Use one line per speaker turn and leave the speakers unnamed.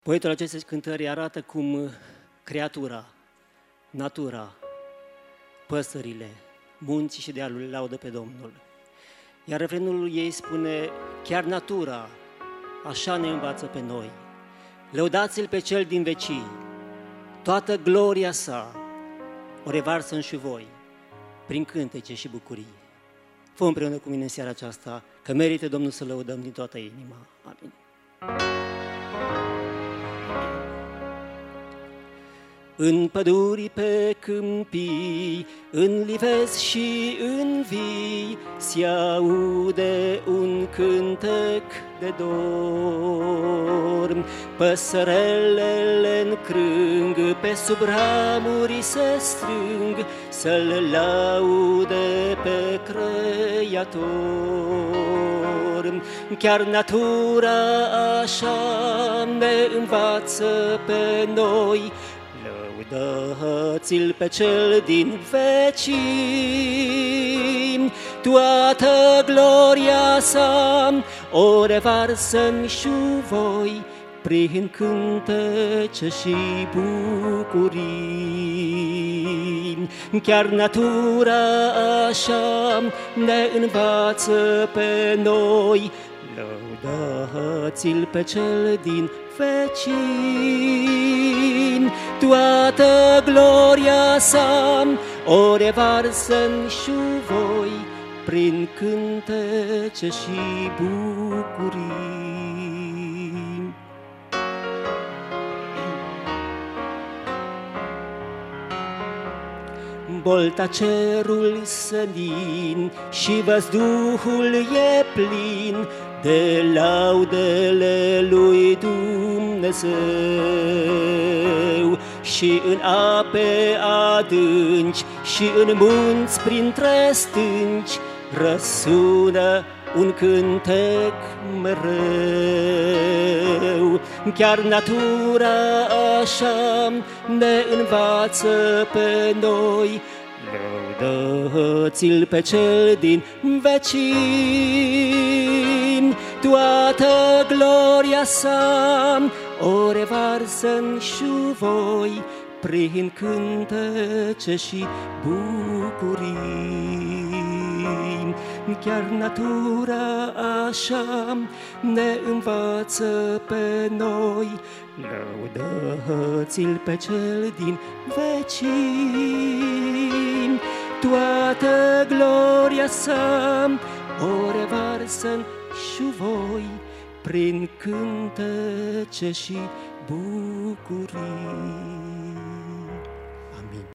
Poetul acestei cântări arată cum creatura, natura, păsările, munții și dealurile laudă pe Domnul. Iar refrenul ei spune, chiar natura așa ne învață pe noi. Lăudați-L pe Cel din vecii, toată gloria sa o revarsă și voi, prin cântece și bucurii. Fă împreună cu mine în seara aceasta, că merită Domnul să lăudăm din toată inima. Amin. În păduri, pe câmpii, în livezi și în vii, se aude un cântec de dor. Păsărelele în crâng, pe sub ramuri se strâng, să-L laude pe Creator. Chiar natura așa ne învață pe noi, lăudați-L pe Cel din vecii, toată gloria sa o revarsă-n și voi, prin cântece și bucurii. Chiar natura așa ne învață pe noi, lăudați-L pe Cel din vecii, toată gloria sa o revarsă-n și voi, prin cântece și bucurii. Bolta cerul sănin și văzduhul e plin de laudele lui Dumnezeu, și în ape adânci și în munți printre stânci răsună un cântec mereu. Chiar natura așa ne învață pe noi, lăudați-L pe Cel din vecii, toată gloria sa o revarsă-n și voi, prin cântece și bucurii. Chiar natura așa ne învață pe noi, lăudați-L pe Cel din vecii, toată gloria sa o revarsă-n și voi, prin cântece și bucurii.